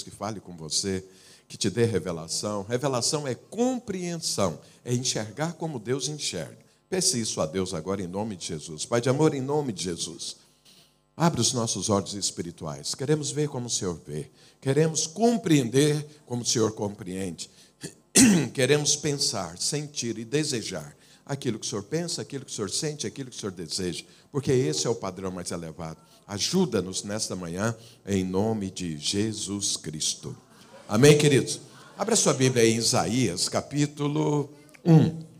que fale com você, que te dê revelação. Revelação é compreensão, é enxergar como Deus enxerga. Peça isso a Deus agora em nome de Jesus. Pai de amor, em nome de Jesus. Abre os nossos olhos espirituais. Queremos ver como o Senhor vê. Queremos compreender como o Senhor compreende. Queremos pensar, sentir e desejar aquilo que o Senhor pensa, aquilo que o Senhor sente, aquilo que o Senhor deseja. Porque esse é o padrão mais elevado. Ajuda-nos nesta manhã, em nome de Jesus Cristo. Amém, queridos? Abra sua Bíblia aí em Isaías, capítulo 1.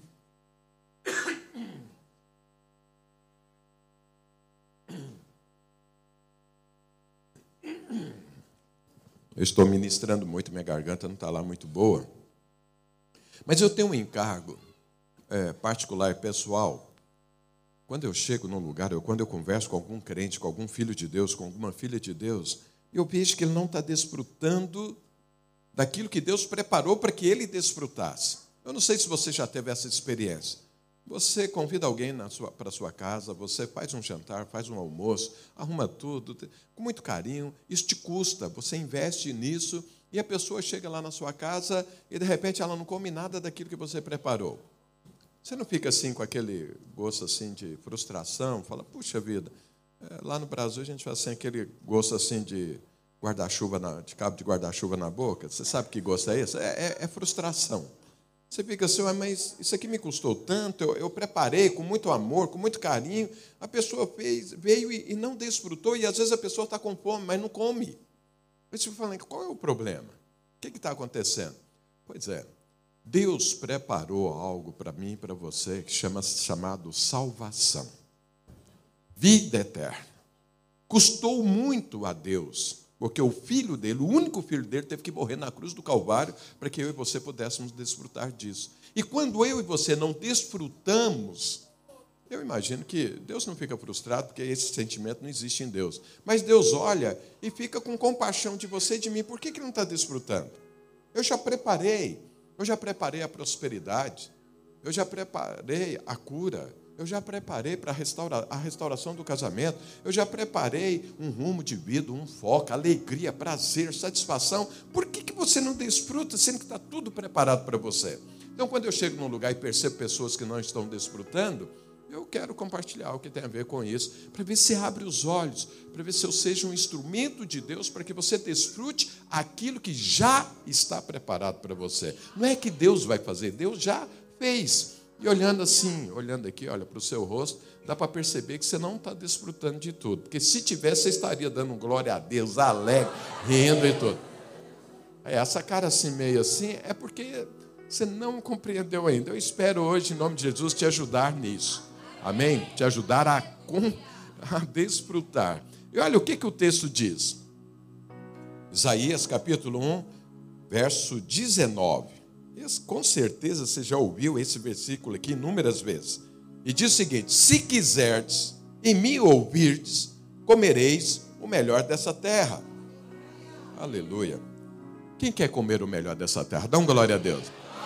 Eu estou ministrando muito, minha garganta não está lá muito boa. Mas eu tenho um encargo particular e pessoal. Quando eu chego num lugar, quando eu converso com algum crente, com algum filho de Deus, com alguma filha de Deus, eu vejo que ele não está desfrutando daquilo que Deus preparou para que ele desfrutasse. Eu não sei se você já teve essa experiência. Você convida alguém para a sua casa, você faz um jantar, faz um almoço, arruma tudo, com muito carinho, isso te custa, você investe nisso, e a pessoa chega lá na sua casa e, de repente, ela não come nada daquilo que você preparou. Você não fica assim com aquele gosto assim de frustração, fala, puxa vida, lá no Brasil a gente faz assim, aquele gosto assim de guarda-chuva, de cabo de guarda-chuva na boca. Você sabe que gosto é esse? É frustração. Você fica assim, mas isso aqui me custou tanto, eu preparei com muito amor, com muito carinho, a pessoa veio e não desfrutou, e às vezes a pessoa está com fome, mas não come. Aí você fala, qual é o problema? O que está acontecendo? Pois é, Deus preparou algo para mim e para você, chamado salvação. Vida eterna. Custou muito a Deus, porque o filho dele, o único filho dele, teve que morrer na cruz do Calvário para que eu e você pudéssemos desfrutar disso. E quando eu e você não desfrutamos, eu imagino que Deus não fica frustrado, porque esse sentimento não existe em Deus. Mas Deus olha e fica com compaixão de você e de mim. Por que não está desfrutando? Eu já preparei a prosperidade, eu já preparei a cura, eu já preparei para a restauração do casamento, eu já preparei um rumo de vida, um foco, alegria, prazer, satisfação. Por que você não desfruta, sendo que está tudo preparado para você? Então, quando eu chego num lugar e percebo pessoas que não estão desfrutando, eu quero compartilhar o que tem a ver com isso, para ver se abre os olhos, para ver se eu seja um instrumento de Deus, para que você desfrute aquilo que já está preparado para você. Não é que Deus vai fazer, Deus já fez. E olhando assim, olhando aqui, olha para o seu rosto, dá para perceber que você não está desfrutando de tudo. Porque se tivesse, você estaria dando glória a Deus, alegre, rindo e tudo. Essa cara assim, meio assim, é porque você não compreendeu ainda. Eu espero hoje, em nome de Jesus, te ajudar nisso. Amém? Te ajudar a desfrutar. E olha o que o texto diz. Isaías capítulo 1, verso 19. Com certeza você já ouviu esse versículo aqui inúmeras vezes. E diz o seguinte: se quiserdes e me ouvirdes, comereis o melhor dessa terra. Aleluia. Quem quer comer o melhor dessa terra? Dá uma glória a Deus.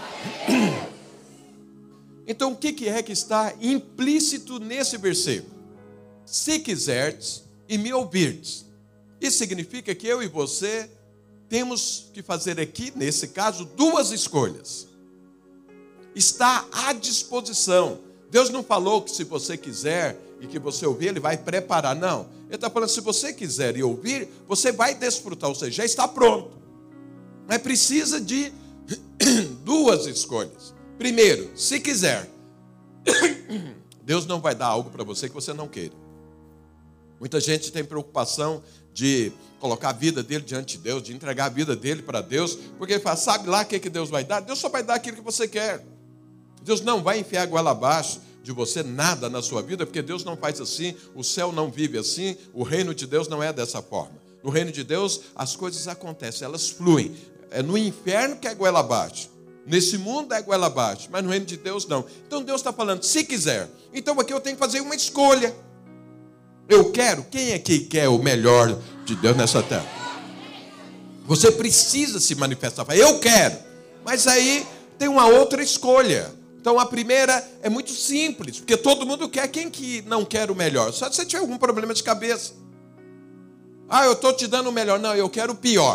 Então, o que é que está implícito nesse versículo? Se quiserdes e me ouvirdes. Isso significa que eu e você temos que fazer aqui, nesse caso, duas escolhas. Está à disposição. Deus não falou que se você quiser e que você ouvir, Ele vai preparar. Não. Ele está falando, se você quiser e ouvir, você vai desfrutar, ou seja, já está pronto. Mas precisa de duas escolhas. Primeiro, se quiser. Deus não vai dar algo para você que você não queira. Muita gente tem preocupação de colocar a vida dele diante de Deus, de entregar a vida dele para Deus, porque ele fala, sabe lá o que Deus vai dar? Deus só vai dar aquilo que você quer. Deus não vai enfiar a goela abaixo de você nada na sua vida, porque Deus não faz assim, o céu não vive assim, o reino de Deus não é dessa forma. No reino de Deus, as coisas acontecem, elas fluem. É no inferno que é goela abaixo. Nesse mundo é goela abaixo, mas no reino de Deus não. Então Deus está falando, se quiser. Então aqui eu tenho que fazer uma escolha. Eu quero, quem aqui quer o melhor de Deus nessa terra? Você precisa se manifestar. Eu quero. Mas aí tem uma outra escolha. Então a primeira é muito simples, porque todo mundo quer. Quem que não quer o melhor? Só se você tiver algum problema de cabeça. Eu estou te dando o melhor. Não, eu quero o pior.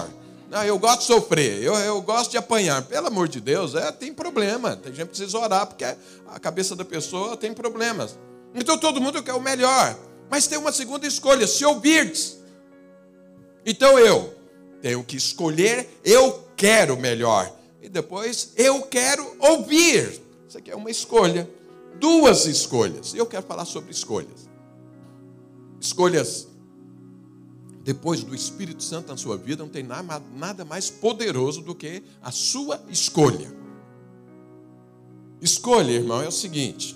Não, eu gosto de sofrer, eu gosto de apanhar. Pelo amor de Deus, tem problema. Tem gente que precisa orar, porque a cabeça da pessoa tem problemas. Então todo mundo quer o melhor. Mas tem uma segunda escolha, se ouvirdes. Então eu tenho que escolher, eu quero o melhor. E depois, eu quero ouvir. Isso aqui é uma escolha. Duas escolhas. E eu quero falar sobre escolhas. Escolhas. Depois do Espírito Santo na sua vida, não tem nada mais poderoso do que a sua escolha. Escolha, irmão, é o seguinte.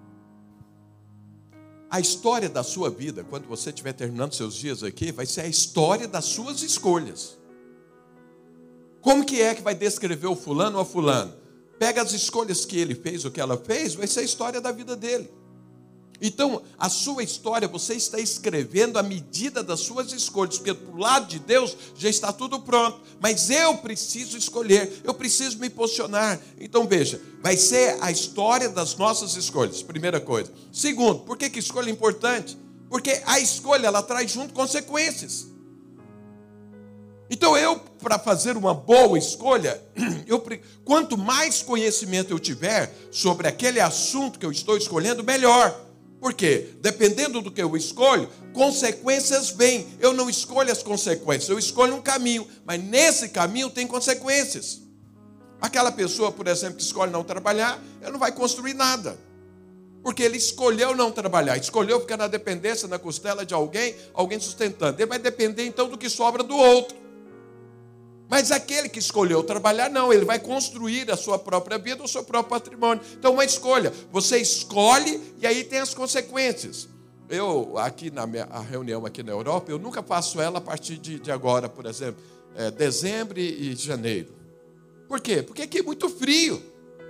A história da sua vida, quando você estiver terminando seus dias aqui, vai ser a história das suas escolhas. Como que vai descrever o fulano ou a fulano? Pega as escolhas que ele fez, o que ela fez, vai ser a história da vida dele. Então, a sua história, você está escrevendo à medida das suas escolhas, porque do lado de Deus já está tudo pronto. Mas eu preciso escolher, eu preciso me posicionar. Então, veja, vai ser a história das nossas escolhas, primeira coisa. Segundo, por que escolha é importante? Porque a escolha, ela traz junto consequências. Então, para fazer uma boa escolha, quanto mais conhecimento eu tiver sobre aquele assunto que eu estou escolhendo, melhor. Por quê? Dependendo do que eu escolho, consequências vêm. Eu não escolho as consequências, eu escolho um caminho, mas nesse caminho tem consequências. Aquela pessoa, por exemplo, que escolhe não trabalhar, ele não vai construir nada. Porque ele escolheu não trabalhar, escolheu ficar na dependência, na costela de alguém sustentando. Ele vai depender então do que sobra do outro. Mas aquele que escolheu trabalhar, não, ele vai construir a sua própria vida, o seu próprio patrimônio. Então, uma escolha. Você escolhe e aí tem as consequências. Eu, aqui a reunião aqui na Europa, eu nunca faço ela a partir de agora, por exemplo, dezembro e janeiro. Por quê? Porque aqui é muito frio.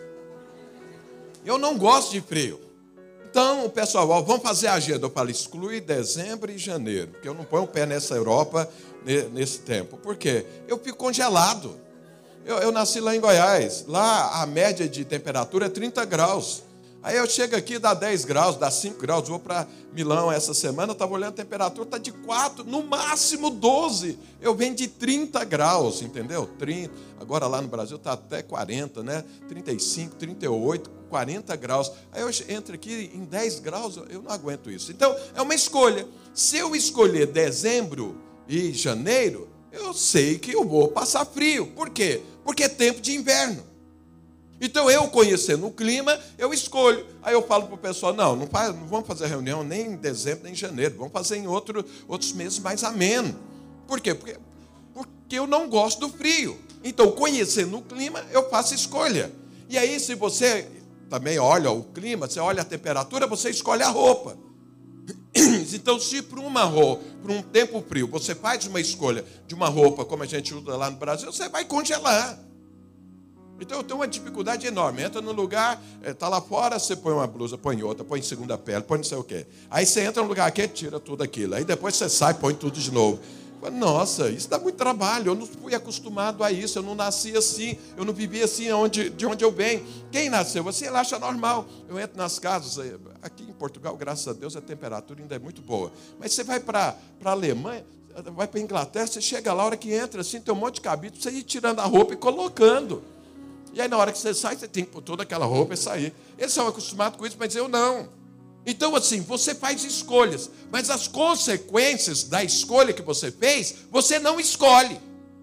Eu não gosto de frio. Então, o pessoal, vamos fazer a agenda. Eu falo, exclui dezembro e janeiro, porque eu não ponho o pé nessa Europa nesse tempo. Por quê? Eu fico congelado. Eu nasci lá em Goiás. Lá a média de temperatura é 30 graus. Aí eu chego aqui, dá 10 graus, dá 5 graus. Vou para Milão essa semana, estava olhando a temperatura, está de 4, no máximo 12. Eu venho de 30 graus, entendeu? 30. Agora lá no Brasil está até 40, né? 35, 38, 40 graus. Aí eu entro aqui em 10 graus, eu não aguento isso. Então, é uma escolha. Se eu escolher dezembro e janeiro, eu sei que eu vou passar frio. Por quê? Porque é tempo de inverno. Então, eu conhecendo o clima, eu escolho. Aí eu falo para o pessoal, não vamos fazer reunião nem em dezembro, nem em janeiro. Vamos fazer em outros meses mais ameno. Por quê? Porque eu não gosto do frio. Então, conhecendo o clima, eu faço escolha. E aí, se você também olha o clima, você olha a temperatura, você escolhe a roupa. Então, se para um tempo frio, você faz uma escolha de uma roupa, como a gente usa lá no Brasil, você vai congelar. Então eu tenho uma dificuldade enorme. Entra no lugar, está lá fora, você põe uma blusa, põe outra, põe segunda pele, põe não sei o quê. Aí você entra no lugar aqui, tira tudo aquilo. Aí depois você sai, põe tudo de novo. Nossa, isso dá muito trabalho. Eu não fui acostumado a isso. Eu não nasci assim. Eu não vivi assim de onde eu venho. Quem nasceu assim, ele acha normal. Eu entro nas casas. Aqui em Portugal, graças a Deus, a temperatura ainda é muito boa. Mas você vai para a Alemanha, vai para a Inglaterra, você chega lá, a hora que entra assim, tem um monte de cabide, você ir tirando a roupa e colocando. E aí, na hora que você sai, você tem que pôr toda aquela roupa e sair. Eles são acostumados com isso, mas eu não. Então, assim, você faz escolhas, mas as consequências da escolha que você fez, você não escolhe.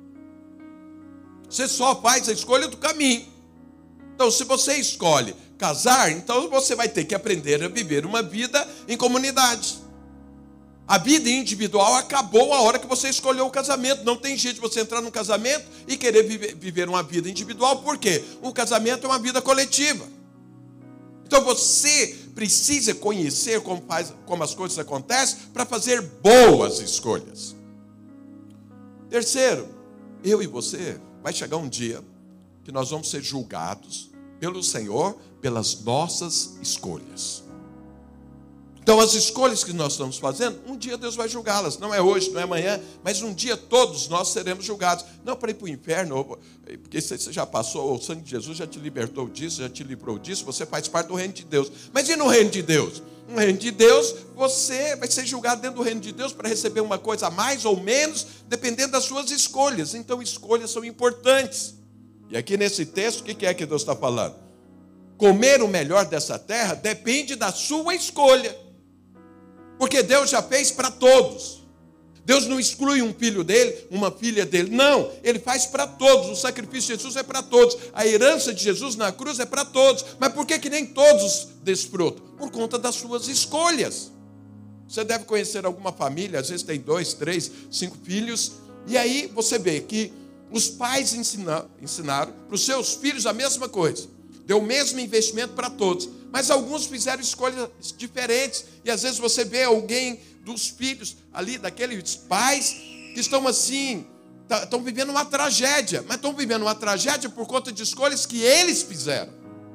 Você só faz a escolha do caminho. Então, se você escolhe casar, então você vai ter que aprender a viver uma vida em comunidade. A vida individual acabou a hora que você escolheu o casamento. Não tem jeito de você entrar num casamento e querer viver uma vida individual. Por quê? O casamento é uma vida coletiva. Então você precisa conhecer como as coisas acontecem para fazer boas escolhas. Terceiro, eu e você, vai chegar um dia que nós vamos ser julgados pelo Senhor pelas nossas escolhas. Então, as escolhas que nós estamos fazendo, um dia Deus vai julgá-las. Não é hoje, não é amanhã, mas um dia todos nós seremos julgados. Não para ir para o inferno, porque você já passou, o sangue de Jesus já te libertou disso, já te livrou disso, você faz parte do reino de Deus. Mas e no reino de Deus? No reino de Deus, você vai ser julgado dentro do reino de Deus para receber uma coisa a mais ou menos, dependendo das suas escolhas. Então, escolhas são importantes. E aqui nesse texto, o que é que Deus está falando? Comer o melhor dessa terra depende da sua escolha. Porque Deus já fez para todos. Deus não exclui um filho dele, uma filha dele. Não, ele faz para todos. O sacrifício de Jesus é para todos. A herança de Jesus na cruz é para todos. Mas por que nem todos desfrutam? Por conta das suas escolhas. Você deve conhecer alguma família, às vezes tem 2, 3, 5 filhos. E aí você vê que os pais ensinaram para os seus filhos a mesma coisa. Deu o mesmo investimento para todos. Mas alguns fizeram escolhas diferentes. E às vezes você vê alguém dos filhos ali, daqueles pais, que estão assim, estão vivendo uma tragédia. Mas estão vivendo uma tragédia por conta de escolhas que eles fizeram.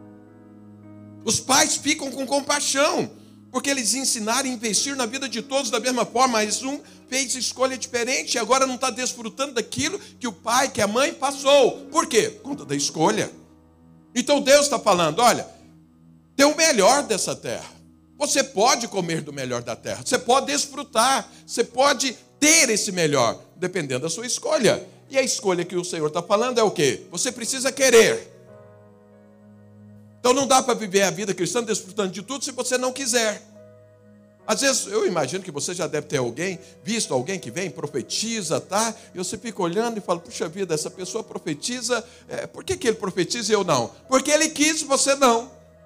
Os pais ficam com compaixão, porque eles ensinaram a investir na vida de todos da mesma forma. Mas um fez escolha diferente e agora não está desfrutando daquilo que o pai, que a mãe passou. Por quê? Por conta da escolha. Então Deus está falando, olha, tem o melhor dessa terra. Você pode comer do melhor da terra. Você pode desfrutar. Você pode ter esse melhor, dependendo da sua escolha. E a escolha que o Senhor está falando é o quê? Você precisa querer. Então não dá para viver a vida cristã desfrutando de tudo se você não quiser. Às vezes, eu imagino que você já deve ter visto alguém que vem, profetiza, tá? E você fica olhando e fala, puxa vida, essa pessoa profetiza, por que ele profetiza e eu não? Porque ele quis e você não.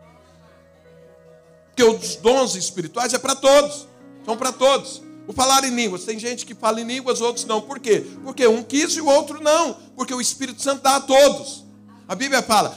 Porque os dons espirituais é para todos, são para todos. O falar em línguas, tem gente que fala em línguas, outros não. Por quê? Porque um quis e o outro não. Porque o Espírito Santo dá a todos. A Bíblia fala,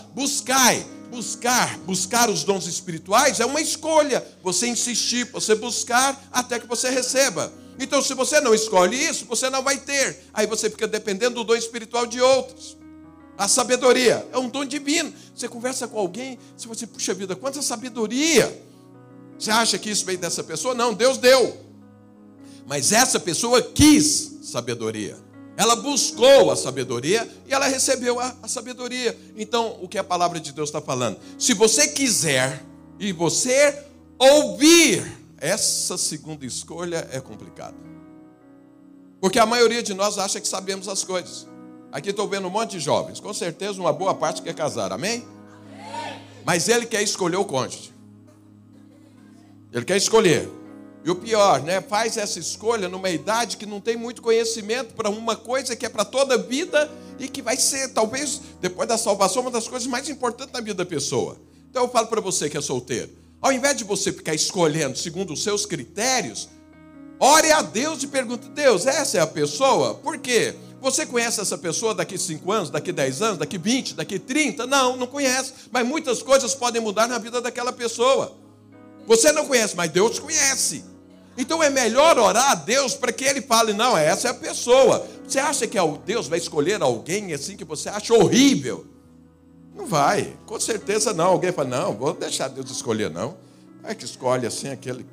buscar os dons espirituais é uma escolha. Você insistir, você buscar até que você receba. Então, se você não escolhe isso, você não vai ter. Aí você fica dependendo do dom espiritual de outros. A sabedoria é um dom divino. Você conversa com alguém, você fala assim, puxa vida, quanta sabedoria. Você acha que isso veio dessa pessoa? Não, Deus deu. Mas essa pessoa quis sabedoria. Ela buscou a sabedoria e ela recebeu a sabedoria. Então, o que a palavra de Deus está falando? Se você quiser e você ouvir, essa segunda escolha é complicada. Porque a maioria de nós acha que sabemos as coisas. Aqui estou vendo um monte de jovens. Com certeza uma boa parte quer casar, amém? Mas ele quer escolher o cônjuge. Ele quer escolher. E o pior, né? Faz essa escolha numa idade que não tem muito conhecimento para uma coisa que é para toda a vida e que vai ser, talvez, depois da salvação, uma das coisas mais importantes na vida da pessoa. Então eu falo para você que é solteiro, ao invés de você ficar escolhendo segundo os seus critérios, ore a Deus e pergunte, Deus, essa é a pessoa? Por quê? Você conhece essa pessoa daqui 5 anos, daqui 10 anos, daqui 20, daqui 30? Não conhece. Mas muitas coisas podem mudar na vida daquela pessoa. Você não conhece, mas Deus conhece. Então é melhor orar a Deus para que Ele fale, não, essa é a pessoa. Você acha que Deus vai escolher alguém assim que você acha horrível? Não vai, com certeza não. Alguém fala, não, vou deixar Deus escolher, não. É que escolhe assim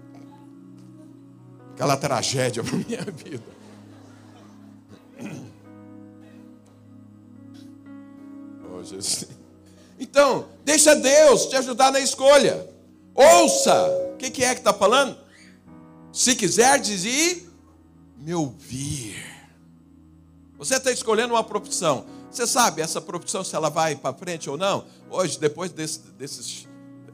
aquela tragédia para a minha vida. Oh, Jesus. Então, deixa Deus te ajudar na escolha. Ouça, o que é que está falando? Se quiserdes ir, me ouvir. Você está escolhendo uma profissão. Você sabe essa profissão se ela vai para frente ou não? Hoje, depois desses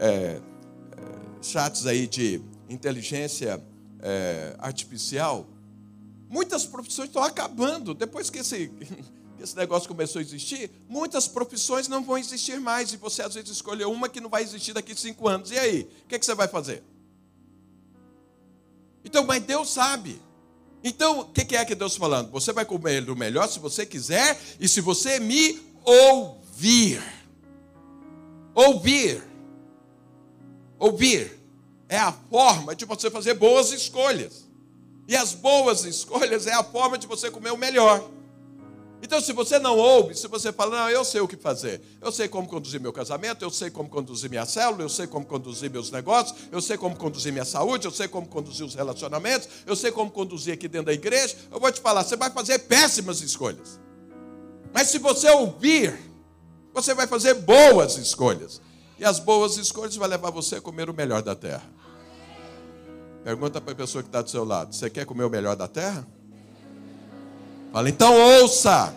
chats aí de inteligência artificial, muitas profissões estão acabando. Depois que esse negócio começou a existir, muitas profissões não vão existir mais. E você às vezes escolheu uma que não vai existir daqui a 5 anos. E aí? O que você vai fazer? Então, mas Deus sabe. Então, o que é que Deus está falando? Você vai comer do melhor se você quiser e se você me ouvir. Ouvir. Ouvir é a forma de você fazer boas escolhas. E as boas escolhas é a forma de você comer o melhor. Então, se você não ouve, se você fala, não, eu sei o que fazer. Eu sei como conduzir meu casamento, eu sei como conduzir minha célula, eu sei como conduzir meus negócios, eu sei como conduzir minha saúde, eu sei como conduzir os relacionamentos, eu sei como conduzir aqui dentro da igreja. Eu vou te falar, você vai fazer péssimas escolhas. Mas se você ouvir, você vai fazer boas escolhas. E as boas escolhas vão levar você a comer o melhor da terra. Pergunta para a pessoa que está do seu lado, você quer comer o melhor da terra? Fala, então ouça.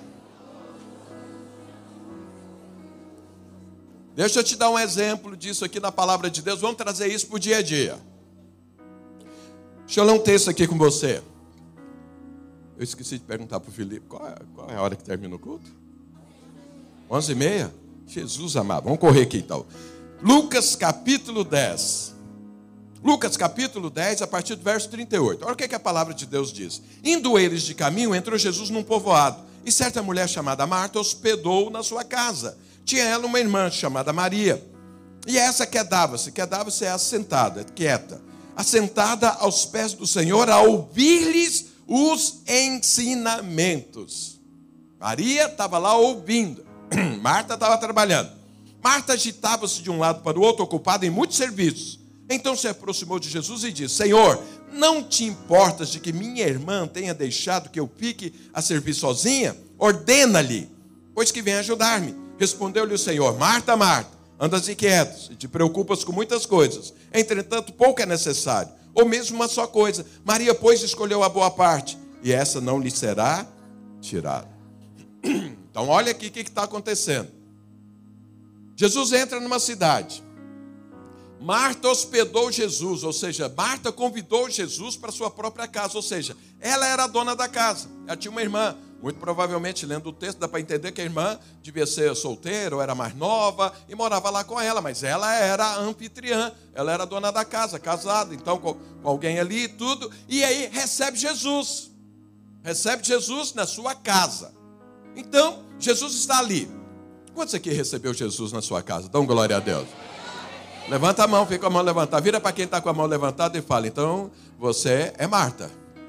Deixa eu te dar um exemplo disso aqui na palavra de Deus. Vamos trazer isso para o dia a dia. Deixa eu ler um texto aqui com você. Eu esqueci de perguntar para o Felipe, qual é a hora que termina o culto? 11h30? Jesus amado, vamos correr aqui então. Lucas capítulo 10. Lucas capítulo 10, a partir do verso 38. Olha o que a palavra de Deus diz. Indo eles de caminho, entrou Jesus num povoado. E certa mulher chamada Marta hospedou na sua casa. Tinha ela uma irmã chamada Maria. E essa quedava-se é assentada, quieta. Assentada aos pés do Senhor, a ouvir-lhes os ensinamentos. Maria estava lá ouvindo. Marta estava trabalhando. Marta agitava-se de um lado para o outro, ocupada em muitos serviços. Então se aproximou de Jesus e disse, Senhor, não te importas de que minha irmã tenha deixado que eu fique a servir sozinha? Ordena-lhe, pois que vem ajudar-me. Respondeu-lhe o Senhor, Marta, Marta, andas inquietos e te preocupas com muitas coisas. Entretanto, pouco é necessário, ou mesmo uma só coisa. Maria, pois, escolheu a boa parte, e essa não lhe será tirada. Então, olha aqui o que está acontecendo. Jesus entra numa cidade. Marta hospedou Jesus, ou seja, Marta convidou Jesus para sua própria casa, ou seja, ela era a dona da casa. Ela tinha uma irmã, muito provavelmente, lendo o texto, dá para entender que a irmã devia ser solteira ou era mais nova e morava lá com ela, mas ela era a anfitriã, ela era a dona da casa, casada, então com alguém ali e tudo, e aí recebe Jesus na sua casa. Então, Jesus está ali. Quantos aqui recebeu Jesus na sua casa? Dão glória a Deus. Levanta a mão, fica com a mão levantada. Vira para quem está com a mão levantada e fala, então, você é Marta.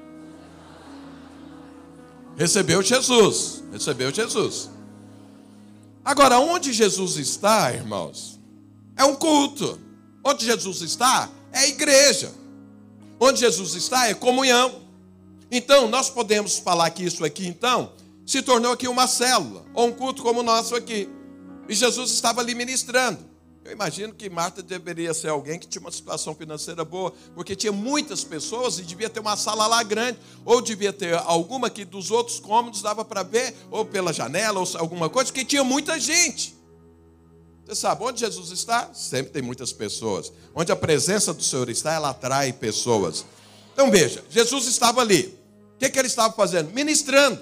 Recebeu Jesus. Agora, onde Jesus está, irmãos, é um culto. Onde Jesus está, é a igreja. Onde Jesus está, é comunhão. Então, nós podemos falar que isso aqui, então, se tornou aqui uma célula, ou um culto como o nosso aqui. E Jesus estava ali ministrando. Eu imagino que Marta deveria ser alguém que tinha uma situação financeira boa, porque tinha muitas pessoas e devia ter uma sala lá grande, ou devia ter alguma que dos outros cômodos dava para ver, ou pela janela, ou alguma coisa, porque tinha muita gente. Você sabe, onde Jesus está, sempre tem muitas pessoas. Onde a presença do Senhor está, ela atrai pessoas. Então veja, Jesus estava ali. O que ele estava fazendo? Ministrando.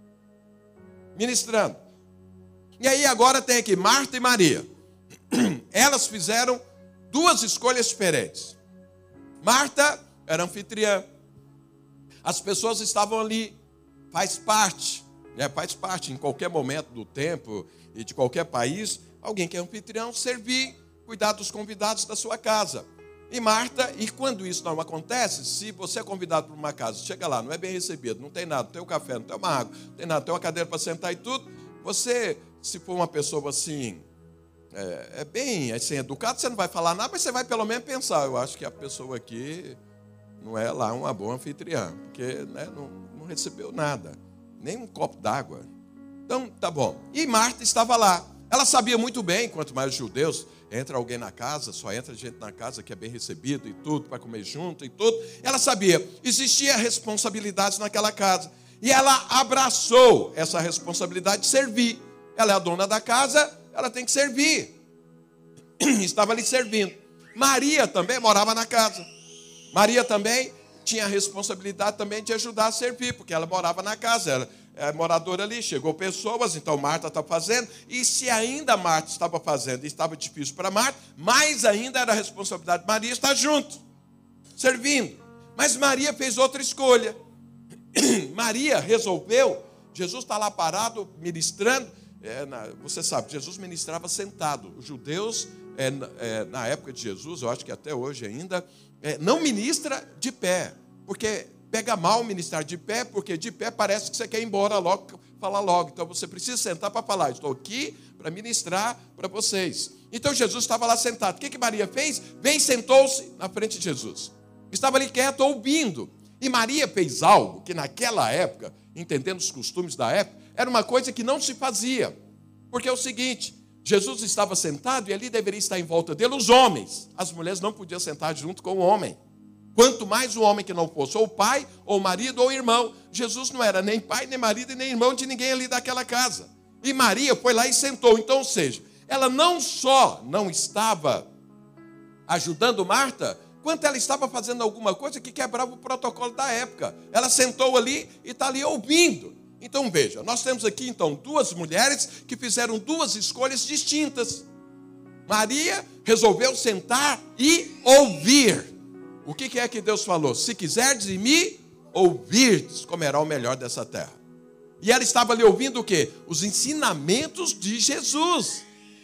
E aí agora tem aqui Marta e Maria. Elas fizeram duas escolhas diferentes. Marta era anfitriã. As pessoas estavam ali. Faz parte em qualquer momento do tempo e de qualquer país, alguém que é anfitrião, servir, cuidar dos convidados da sua casa. E Marta, e quando isso não acontece, se você é convidado para uma casa, chega lá, não é bem recebido, não tem nada, não tem um café, não tem uma água, não tem nada, tem uma cadeira para sentar e tudo, você, se for uma pessoa assim, bem assim, educado, você não vai falar nada, mas você vai pelo menos pensar, eu acho que a pessoa aqui não é lá uma boa anfitriã, porque não recebeu nada, nem um copo d'água. Então, tá bom. E Marta estava lá. Ela sabia muito bem, quanto mais os judeus, entra alguém na casa, só entra gente na casa que é bem recebido e tudo, para comer junto e tudo. Ela sabia, existia responsabilidades naquela casa. E ela abraçou essa responsabilidade de servir. Ela é a dona da casa, ela tem que servir. Estava ali servindo. Maria também morava na casa. Maria também tinha a responsabilidade também de ajudar a servir, porque ela morava na casa, ela é moradora ali, chegou pessoas, então Marta está fazendo, e se ainda Marta estava fazendo e estava difícil para Marta, mais ainda era a responsabilidade de Maria estar junto, servindo. Mas Maria fez outra escolha. Maria resolveu, Jesus está lá parado, ministrando, você sabe, Jesus ministrava sentado. Os judeus, na época de Jesus, eu acho que até hoje ainda, não ministra de pé, porque pega mal ministrar de pé, porque de pé parece que você quer ir embora logo, falar logo. Então você precisa sentar para falar. Estou aqui para ministrar para vocês. Então Jesus estava lá sentado. O que Maria fez? Veio e sentou-se na frente de Jesus. Estava ali quieto, ouvindo. E Maria fez algo que naquela época, entendendo os costumes da época, era uma coisa que não se fazia. Porque é o seguinte, Jesus estava sentado e ali deveria estar em volta dele os homens. As mulheres não podiam sentar junto com o homem. Quanto mais o homem que não fosse ou pai, ou marido, ou irmão. Jesus não era nem pai, nem marido e nem irmão de ninguém ali daquela casa. E Maria foi lá e sentou. Então, ou seja, ela não só não estava ajudando Marta, quanto ela estava fazendo alguma coisa que quebrava o protocolo da época. Ela sentou ali e está ali ouvindo. Então veja, nós temos aqui então duas mulheres que fizeram duas escolhas distintas. Maria resolveu sentar e ouvir. O que é que Deus falou? Se quiserdes e me ouvirdes, comerá o melhor dessa terra. E ela estava ali ouvindo o quê? Os ensinamentos de Jesus.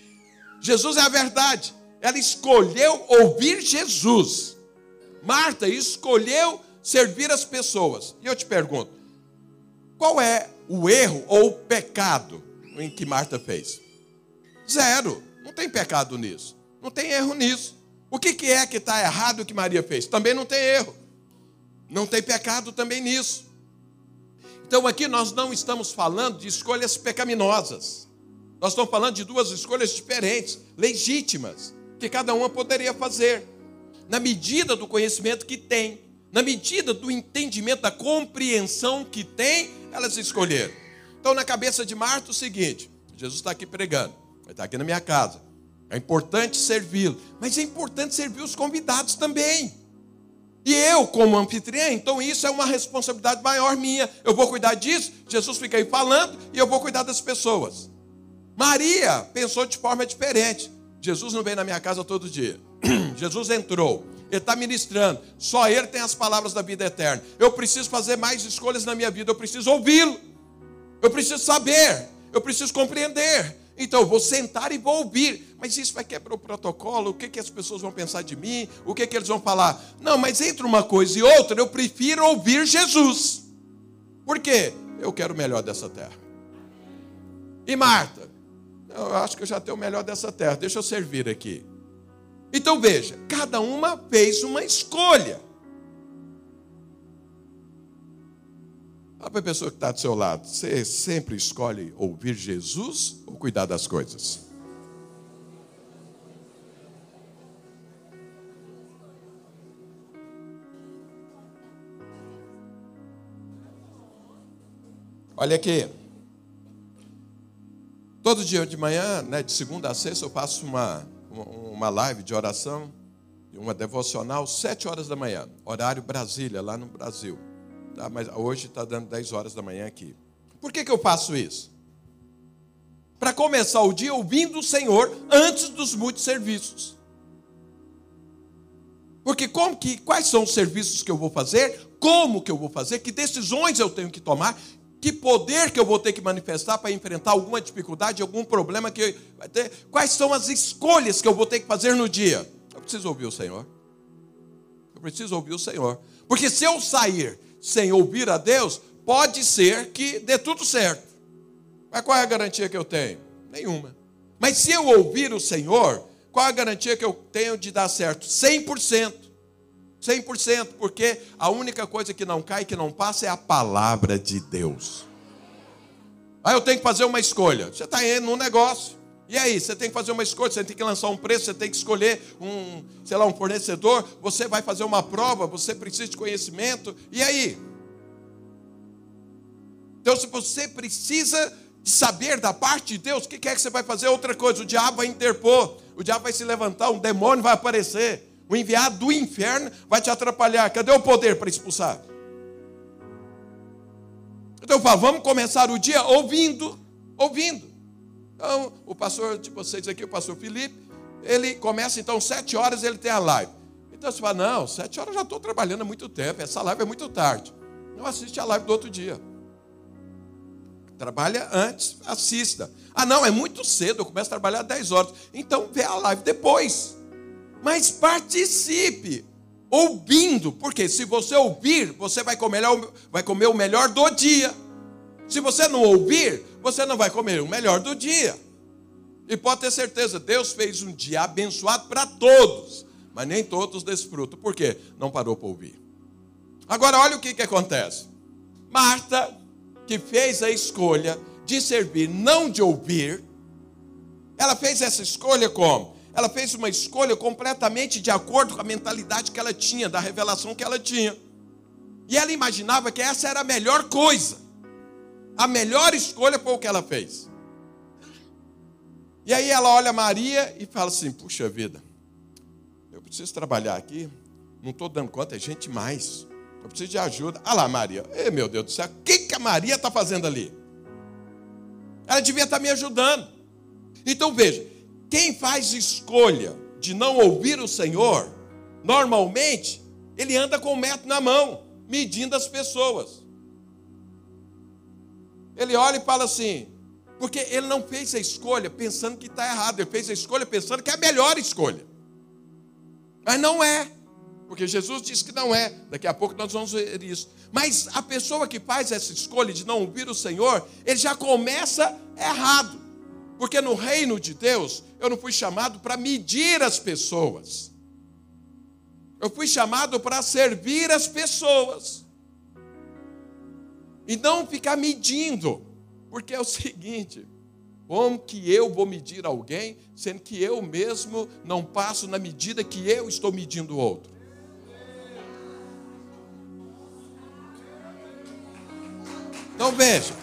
Jesus é a verdade. Ela escolheu ouvir Jesus. Marta escolheu servir as pessoas. E eu te pergunto, qual é o erro ou o pecado em que Marta fez? Zero. Não tem pecado nisso. Não tem erro nisso. O que é que está errado que Maria fez? Também não tem erro. Não tem pecado também nisso. Então aqui nós não estamos falando de escolhas pecaminosas. Nós estamos falando de duas escolhas diferentes, legítimas, que cada uma poderia fazer. Na medida do conhecimento que tem, na medida do entendimento, da compreensão que tem, elas escolheram. Então na cabeça de Marta o seguinte, Jesus está aqui pregando, ele está aqui na minha casa. É importante servi-lo, mas é importante servir os convidados também. E eu, como anfitriã, então isso é uma responsabilidade maior minha. Eu vou cuidar disso, Jesus fica aí falando e eu vou cuidar das pessoas. Maria pensou de forma diferente. Jesus não vem na minha casa todo dia. Jesus entrou, ele está ministrando. Só ele tem as palavras da vida eterna. Eu preciso fazer mais escolhas na minha vida, eu preciso ouvi-lo. Eu preciso saber, eu preciso compreender. Então eu vou sentar e vou ouvir. Mas isso vai quebrar o protocolo? O que as pessoas vão pensar de mim? O que eles vão falar? Não, mas entre uma coisa e outra, eu prefiro ouvir Jesus. Por quê? Eu quero o melhor dessa terra. E Marta? Eu acho que eu já tenho o melhor dessa terra. Deixa eu servir aqui. Então veja, cada uma fez uma escolha. Fala para a pessoa que está do seu lado, você sempre escolhe ouvir Jesus ou cuidar das coisas? Olha aqui. Todo dia de manhã, né, de segunda a sexta, eu faço uma live de oração, uma devocional, 7 horas da manhã, horário Brasília, lá no Brasil. Tá, mas hoje está dando 10 horas da manhã aqui. Por que eu faço isso? Para começar o dia ouvindo o Senhor antes dos muitos serviços. Porque quais são os serviços que eu vou fazer? Como que eu vou fazer? Que decisões eu tenho que tomar? Que poder que eu vou ter que manifestar para enfrentar alguma dificuldade, algum problema que vai ter? Quais são as escolhas que eu vou ter que fazer no dia? Eu preciso ouvir o Senhor. Eu preciso ouvir o Senhor. Porque se eu sair sem ouvir a Deus, pode ser que dê tudo certo. Mas qual é a garantia que eu tenho? Nenhuma. Mas se eu ouvir o Senhor, qual é a garantia que eu tenho de dar certo? 100%. 100%, porque a única coisa que não cai, que não passa, é a palavra de Deus. Aí eu tenho que fazer uma escolha. Você está indo num negócio. E aí, você tem que fazer uma escolha, você tem que lançar um preço, você tem que escolher um fornecedor, você vai fazer uma prova, você precisa de conhecimento. E aí? Então, se você precisa de saber da parte de Deus, o que é que você vai fazer? Outra coisa, o diabo vai interpor, o diabo vai se levantar, um demônio vai aparecer. O enviado do inferno vai te atrapalhar. Cadê o poder para expulsar? Então eu falo, vamos começar o dia ouvindo. Então, o pastor de vocês aqui, o pastor Felipe, ele começa então 7 horas, ele tem a live. Então você fala, não, 7 horas eu já estou trabalhando há muito tempo, essa live é muito tarde. Não assiste a live do outro dia. Trabalha antes, assista. Ah não, é muito cedo, eu começo a trabalhar às 10 horas. Então vê a live depois. Mas participe. ouvindo, porque se você ouvir, você vai comer o melhor do dia. Se você não ouvir, você não vai comer o melhor do dia. E pode ter certeza, Deus fez um dia abençoado para todos, mas nem todos desfrutam. Por quê? Não parou para ouvir. Agora olha o que acontece. Marta, que fez a escolha de servir, não de ouvir, ela fez essa escolha como? Ela fez uma escolha completamente de acordo com a mentalidade que ela tinha, da revelação que ela tinha. E ela imaginava que essa era a melhor coisa. A melhor escolha foi o que ela fez. E aí ela olha Maria e fala assim, puxa vida, eu preciso trabalhar aqui, não estou dando conta, é gente demais. Eu preciso de ajuda. Ah lá, Maria, ei, meu Deus do céu, o que a Maria está fazendo ali? Ela devia estar me ajudando. Então veja, quem faz escolha de não ouvir o Senhor, normalmente, ele anda com o metro na mão, medindo as pessoas. Ele olha e fala assim, porque ele não fez a escolha pensando que está errado, ele fez a escolha pensando que é a melhor escolha. Mas não é, porque Jesus disse que não é, daqui a pouco nós vamos ver isso. Mas a pessoa que faz essa escolha de não ouvir o Senhor, ele já começa errado. Porque no reino de Deus, eu não fui chamado para medir as pessoas. Eu fui chamado para servir as pessoas. E não ficar medindo. Porque é o seguinte, como que eu vou medir alguém, sendo que eu mesmo não passo na medida que eu estou medindo o outro? Então veja.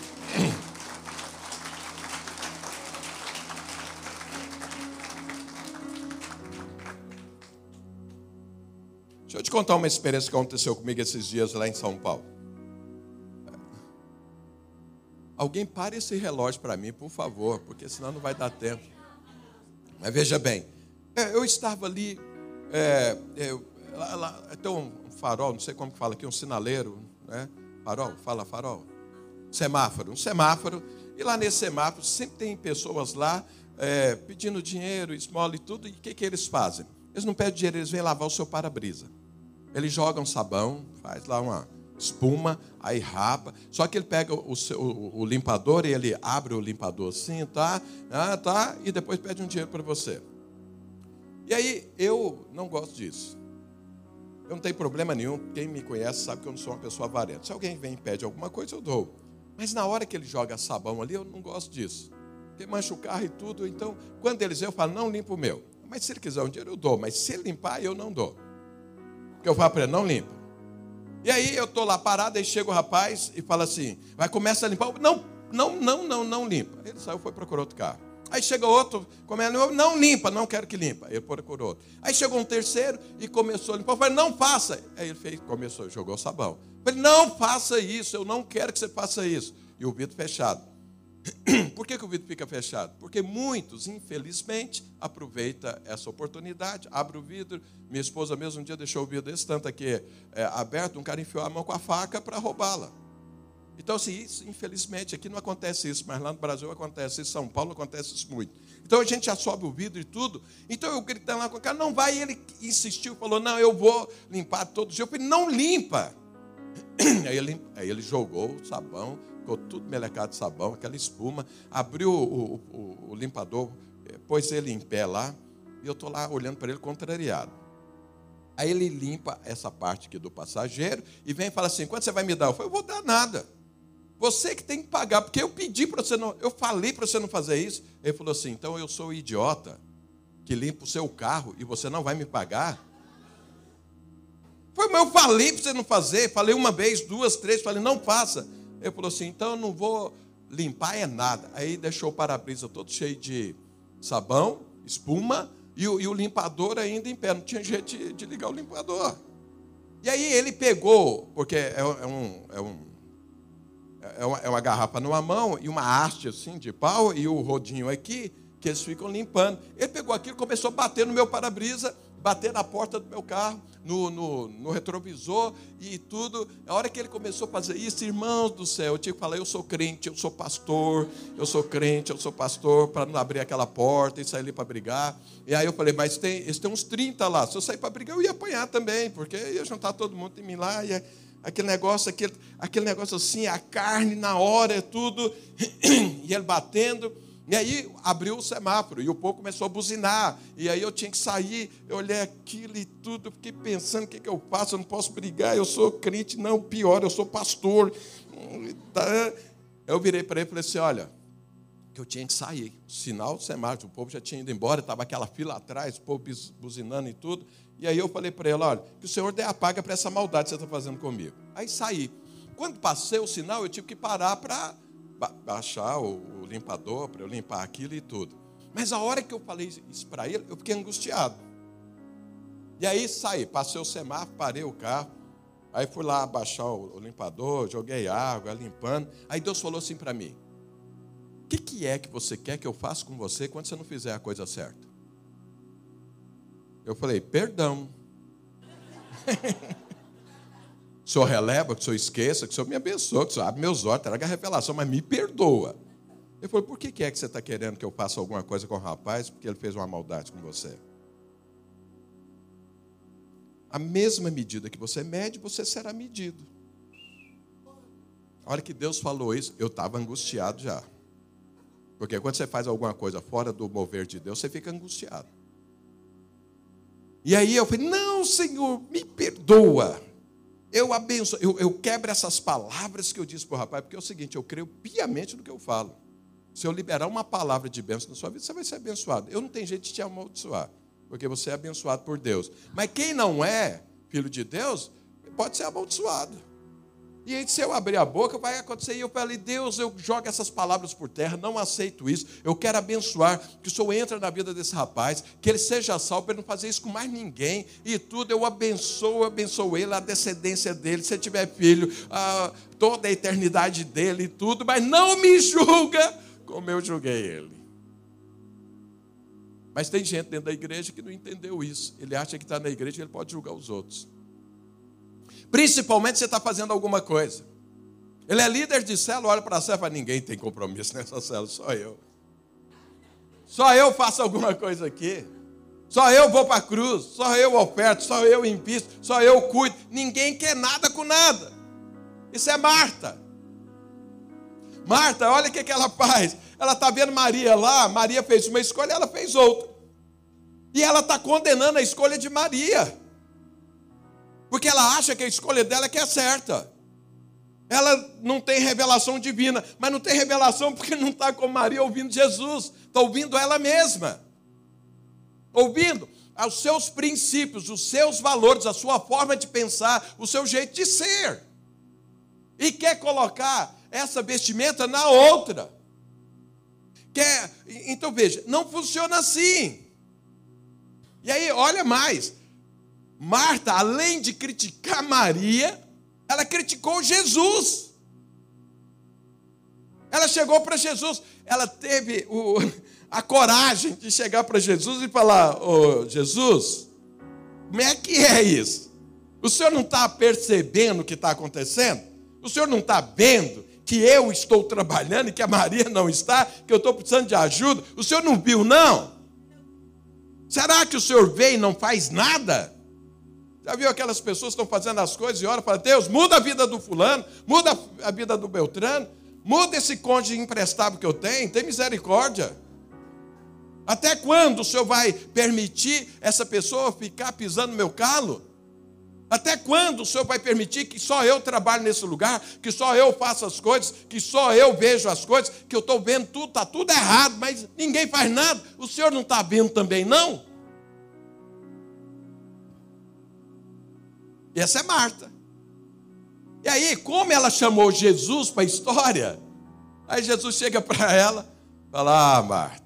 Deixa eu te contar uma experiência que aconteceu comigo esses dias lá em São Paulo. Alguém pare esse relógio para mim, por favor, porque senão não vai dar tempo. Mas veja bem, eu estava ali, tem um farol, não sei como que fala aqui, um sinaleiro, né? Farol, fala farol. Semáforo, um semáforo. E lá nesse semáforo sempre tem pessoas lá pedindo dinheiro, esmola e tudo. E o que eles fazem? Eles não pedem dinheiro, eles vêm lavar o seu para-brisa. Eles jogam sabão, faz lá uma espuma, aí rapa. Só que ele pega o limpador e ele abre o limpador assim, tá? E depois pede um dinheiro para você. E aí, eu não gosto disso. Eu não tenho problema nenhum. Quem me conhece sabe que eu não sou uma pessoa avarenta. Se alguém vem e pede alguma coisa, eu dou. Mas na hora que ele joga sabão ali, eu não gosto disso. Porque mancha o carro e tudo. Então, quando eles vêm, eu falo, não limpa o meu. Mas se ele quiser um dinheiro, eu dou. Mas se ele limpar, eu não dou. Porque eu falo para ele, não limpa. E aí eu estou lá parado, aí chega o rapaz e fala assim, começa a limpar. Não limpa. Ele saiu e foi procurar outro carro. Aí chega outro, não limpa, não quero que limpa. Aí ele procurou outro. Aí chegou um terceiro e começou a limpar. Eu falei, não faça. Aí ele começou, jogou sabão. Eu falei, não faça isso, eu não quero que você faça isso. E o vidro fechado. Por que o vidro fica fechado? Porque muitos, infelizmente, aproveitam essa oportunidade, abre o vidro. Minha esposa mesmo um dia deixou o vidro desse tanto aqui aberto, um cara enfiou a mão com a faca para roubá-la. Então, assim, isso, infelizmente, aqui não acontece isso, mas lá no Brasil acontece isso, em São Paulo acontece isso muito. Então, a gente já sobe o vidro e tudo. Então, eu gritando lá com o cara, não vai, e ele insistiu, falou, não, eu vou limpar todo dia. Eu falei, não limpa. Aí ele jogou o sabão, ficou tudo melecado de sabão, aquela espuma, abriu o limpador, pôs ele em pé lá, e eu estou lá olhando para ele contrariado. Aí ele limpa essa parte aqui do passageiro, e vem e fala assim, quanto você vai me dar? Eu falei, eu vou dar nada. Você que tem que pagar, porque eu pedi para você não, eu falei para você não fazer isso. Ele falou assim, então eu sou o idiota que limpa o seu carro e você não vai me pagar? Foi, mas eu falei para você não fazer, falei uma vez, duas, três, falei, não faça. Ele falou assim, então eu não vou limpar nada. Aí deixou o para-brisa todo cheio de sabão, espuma, e o limpador ainda em pé, não tinha jeito de ligar o limpador. E aí ele pegou, porque é uma garrafa numa mão e uma haste assim de pau e o rodinho aqui, que eles ficam limpando. Ele pegou aquilo, começou a bater no meu para-brisa bater na porta do meu carro, no retrovisor e tudo. A hora que ele começou a fazer isso, irmãos do céu, eu tinha que falar, eu sou crente, eu sou pastor, eu sou crente, eu sou pastor, para não abrir aquela porta e sair ali para brigar. E aí eu falei, mas eles têm uns 30 lá, se eu sair para brigar eu ia apanhar também, porque ia juntar todo mundo em mim lá, e aquele negócio assim, a carne na hora, é tudo, e ele batendo. E aí abriu o semáforo e o povo começou a buzinar. E aí eu tinha que sair, eu olhei aquilo e tudo, fiquei pensando, o que eu faço? Eu não posso brigar, eu sou crente, não, pior, eu sou pastor. Eu virei para ele e falei assim, olha, que eu tinha que sair. Sinal do semáforo, o povo já tinha ido embora, estava aquela fila atrás, o povo buzinando e tudo. E aí eu falei para ele, olha, que o Senhor dê a paga para essa maldade que você está fazendo comigo. Aí saí. Quando passei o sinal, eu tive que parar para baixar o limpador, para eu limpar aquilo e tudo. Mas a hora que eu falei isso para ele, eu fiquei angustiado. E aí saí, passei o semáforo, parei o carro, aí fui lá baixar o limpador, joguei água, limpando. Aí Deus falou assim para mim, o que é que você quer que eu faça com você quando você não fizer a coisa certa? Eu falei, perdão. Que o Senhor releva, que o Senhor esqueça, que o Senhor me abençoe, que o Senhor abre meus olhos, traga a revelação, mas me perdoa. Ele falou, por que é que você está querendo que eu faça alguma coisa com o rapaz, porque ele fez uma maldade com você? A mesma medida que você mede, você será medido. A hora que Deus falou isso, eu estava angustiado já. Porque quando você faz alguma coisa fora do mover de Deus, você fica angustiado. E aí eu falei, não, Senhor, me perdoa. Eu abençoo, eu quebro essas palavras que eu disse para o rapaz, porque é o seguinte, eu creio piamente no que eu falo. Se eu liberar uma palavra de bênção na sua vida, você vai ser abençoado. Eu não tenho jeito de te amaldiçoar, porque você é abençoado por Deus. Mas quem não é filho de Deus, pode ser amaldiçoado. E aí, se eu abrir a boca, vai acontecer. E eu falei, Deus, eu jogo essas palavras por terra, não aceito isso. Eu quero abençoar, que o Senhor entre na vida desse rapaz, que ele seja salvo, para ele não fazer isso com mais ninguém. E tudo, eu abençoo ele, a descendência dele, se ele tiver filho, toda a eternidade dele e tudo. Mas não me julga como eu julguei ele. Mas tem gente dentro da igreja que não entendeu isso. Ele acha que está na igreja e ele pode julgar os outros. Principalmente se você está fazendo alguma coisa. Ele é líder de célula, olha para a célula e fala, ninguém tem compromisso nessa célula, só eu. Só eu faço alguma coisa aqui. Só eu vou para a cruz, só eu oferto, só eu invisto, só eu cuido. Ninguém quer nada com nada. Isso é Marta. Marta, olha o que ela faz. Ela está vendo Maria lá, Maria fez uma escolha, ela fez outra. E ela está condenando a escolha de Maria. Porque ela acha que a escolha dela é que é certa. Ela não tem revelação divina, mas não tem revelação porque não está com Maria ouvindo Jesus. Está ouvindo ela mesma. Ouvindo os seus princípios, os seus valores, a sua forma de pensar, o seu jeito de ser. E quer colocar essa vestimenta na outra. Então veja, não funciona assim. E aí, olha mais. Marta, além de criticar Maria, ela criticou Jesus. Ela chegou para Jesus, ela teve a coragem de chegar para Jesus e falar, Jesus, como é que é isso? O senhor não está percebendo o que está acontecendo? O senhor não está vendo que eu estou trabalhando e que a Maria não está, que eu estou precisando de ajuda? O senhor não viu, não? Será que o senhor vê e não faz nada? Já viu aquelas pessoas que estão fazendo as coisas e oram para Deus, muda a vida do fulano, muda a vida do Beltrano, muda esse cônjuge imprestável que eu tenho, tem misericórdia. Até quando o Senhor vai permitir essa pessoa ficar pisando no meu calo? Até quando o Senhor vai permitir que só eu trabalhe nesse lugar, que só eu faça as coisas, que só eu vejo as coisas, que eu estou vendo tudo, está tudo errado, mas ninguém faz nada. O Senhor não está vendo também, não? E essa é Marta. E aí, como ela chamou Jesus para a história, aí Jesus chega para ela e fala,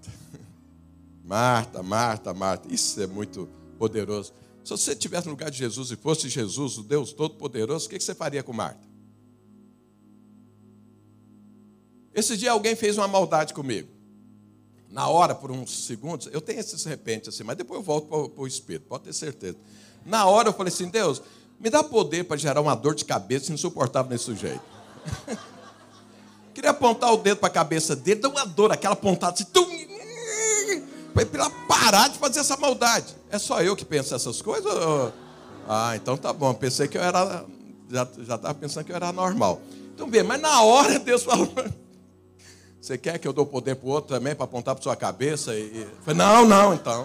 Marta, isso é muito poderoso. Se você estivesse no lugar de Jesus e fosse Jesus, o Deus Todo-Poderoso, o que você faria com Marta? Esse dia alguém fez uma maldade comigo. na hora, por uns segundos, eu tenho esses repentes assim, mas depois eu volto para o espírito, pode ter certeza. Na hora eu falei assim, Deus, me dá poder para gerar uma dor de cabeça insuportável nesse sujeito. Queria apontar o dedo para a cabeça dele, dar uma dor, aquela pontada assim, para ele parar de fazer essa maldade. É só eu que penso essas coisas? Ah, então tá bom, pensei que eu era, já estava pensando que eu era normal. Então, bem, mas na hora Deus falou, você quer que eu dou poder para o outro também, para apontar para sua cabeça? Eu falei, não, então.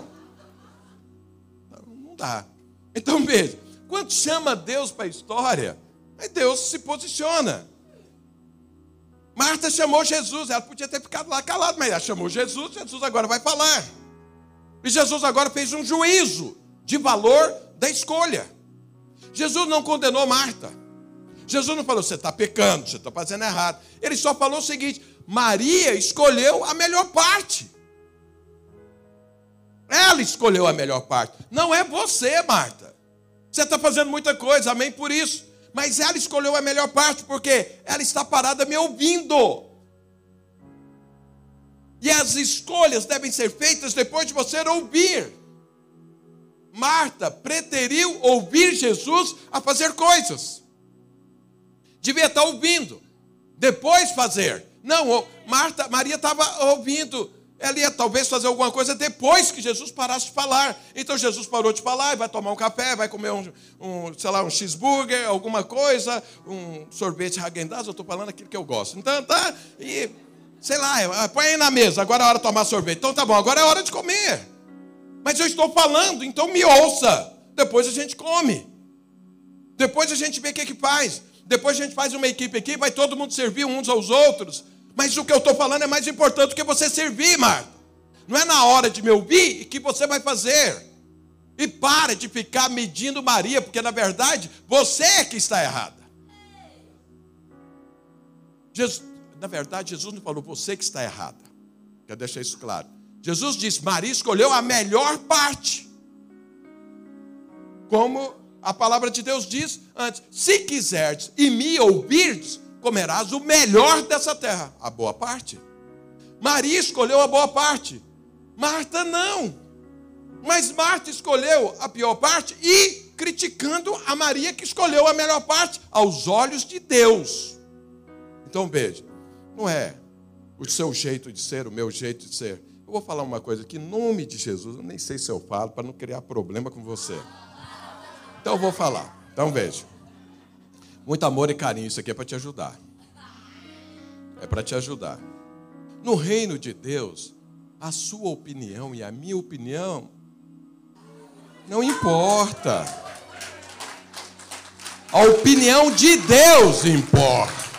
Não dá. Então, veja, quando chama Deus para a história, aí Deus se posiciona. Marta chamou Jesus, ela podia ter ficado lá calada, mas ela chamou Jesus, Jesus agora vai falar. E Jesus agora fez um juízo de valor da escolha. Jesus não condenou Marta. Jesus não falou, você está pecando, você está fazendo errado. Ele só falou o seguinte, Maria escolheu a melhor parte. Ela escolheu a melhor parte. Não é você, Marta. Você está fazendo muita coisa, amém por isso. Mas ela escolheu a melhor parte, porque ela está parada me ouvindo. E as escolhas devem ser feitas depois de você ouvir. Marta preteriu ouvir Jesus a fazer coisas. Devia estar ouvindo, depois fazer. Não, Maria estava ouvindo. Ela ia talvez fazer alguma coisa depois que Jesus parasse de falar. Então Jesus parou de falar, vai tomar um café, vai comer um cheeseburger, alguma coisa, um sorvete Häagen-Dazs, eu estou falando aquilo que eu gosto. Então tá, e sei lá, põe aí na mesa, agora é hora de tomar sorvete. Então tá bom, agora é hora de comer. Mas eu estou falando, então me ouça. Depois a gente come. Depois a gente vê o que faz. Depois a gente faz uma equipe aqui, vai todo mundo servir uns aos outros. Mas o que eu estou falando é mais importante do que você servir, Marta. Não é na hora de me ouvir que você vai fazer. E para de ficar medindo Maria, porque na verdade você é que está errada. Na verdade, Jesus não falou você que está errada. Quero deixar isso claro. Jesus disse, Maria escolheu a melhor parte. Como a palavra de Deus diz antes, se quiseres e me ouvirdes, comerás o melhor dessa terra, a boa parte. Maria escolheu a boa parte, Marta não. Mas Marta escolheu a pior parte e criticando a Maria que escolheu a melhor parte aos olhos de Deus. Então veja, não é o seu jeito de ser, o meu jeito de ser. Eu vou falar uma coisa aqui, em nome de Jesus, eu nem sei se eu falo para não criar problema com você. Então eu vou falar. Então veja. Muito amor e carinho, isso aqui é para te ajudar. É para te ajudar. No reino de Deus, a sua opinião e a minha opinião não importa. A opinião de Deus importa.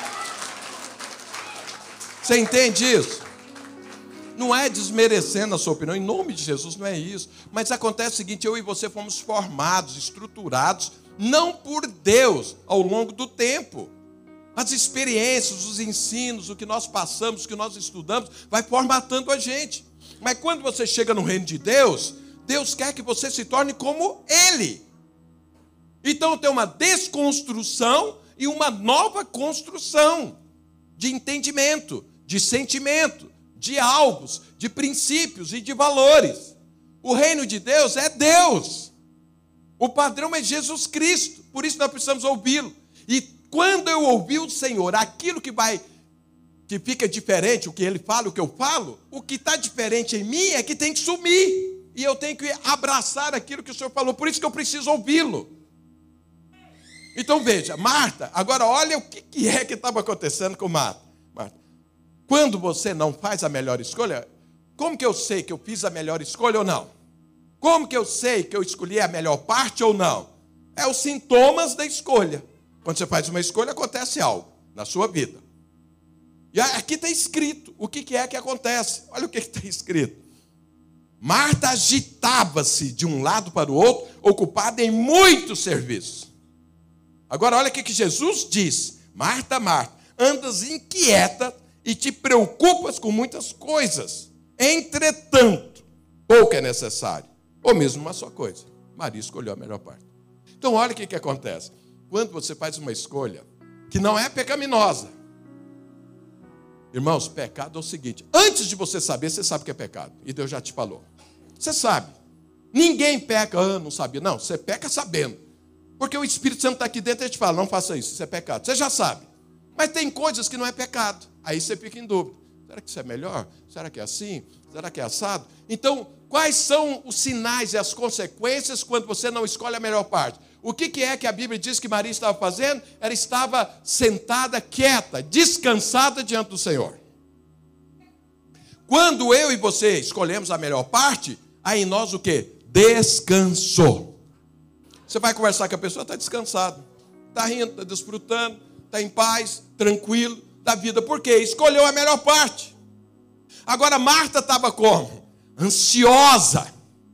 Você entende isso? Não é desmerecendo a sua opinião, em nome de Jesus, não é isso. Mas acontece o seguinte, eu e você fomos formados, estruturados, não por Deus, ao longo do tempo. As experiências, os ensinos, o que nós passamos, o que nós estudamos, vai formatando a gente. Mas quando você chega no reino de Deus, Deus quer que você se torne como Ele. Então tem uma desconstrução e uma nova construção de entendimento, de sentimento, de alvos, de princípios e de valores. O reino de Deus é Deus. O padrão é Jesus Cristo. Por isso nós precisamos ouvi-lo. E quando eu ouvir o Senhor, aquilo que fica diferente, o que Ele fala, o que eu falo, o que está diferente em mim é que tem que sumir. E eu tenho que abraçar aquilo que o Senhor falou. Por isso que eu preciso ouvi-lo. Então veja, Marta, agora olha o que é que estava acontecendo com Marta. Quando você não faz a melhor escolha, como que eu sei que eu fiz a melhor escolha ou não? Como que eu sei que eu escolhi a melhor parte ou não? É os sintomas da escolha. Quando você faz uma escolha, acontece algo na sua vida. E aqui está escrito o que é que acontece. Olha o que está escrito. Marta agitava-se de um lado para o outro, ocupada em muitos serviços. Agora olha o que Jesus diz. Marta, Marta, andas inquieta e te preocupas com muitas coisas. Entretanto, pouco é necessário. Ou mesmo uma só coisa. Maria escolheu a melhor parte. Então olha o que acontece. Quando você faz uma escolha que não é pecaminosa, Irmãos, pecado é o seguinte: antes de você saber, você sabe que é pecado. E Deus já te falou. Você sabe. Ninguém peca, não sabia. Não, você peca sabendo. Porque o Espírito Santo está aqui dentro e te fala: não faça isso, isso é pecado. Você já sabe. Mas tem coisas que não é pecado. Aí você fica em dúvida. Será que isso é melhor? Será que é assim? Será que é assado? Então, quais são os sinais e as consequências quando você não escolhe a melhor parte? O que é que a Bíblia diz que Maria estava fazendo? Ela estava sentada, quieta, descansada diante do Senhor. Quando eu e você escolhemos a melhor parte, aí em nós o quê? Descanso. Você vai conversar com a pessoa, está descansado, está rindo, está desfrutando, está em paz, tranquilo da vida. Por quê? Escolheu a melhor parte. Agora, Marta estava como? Ansiosa.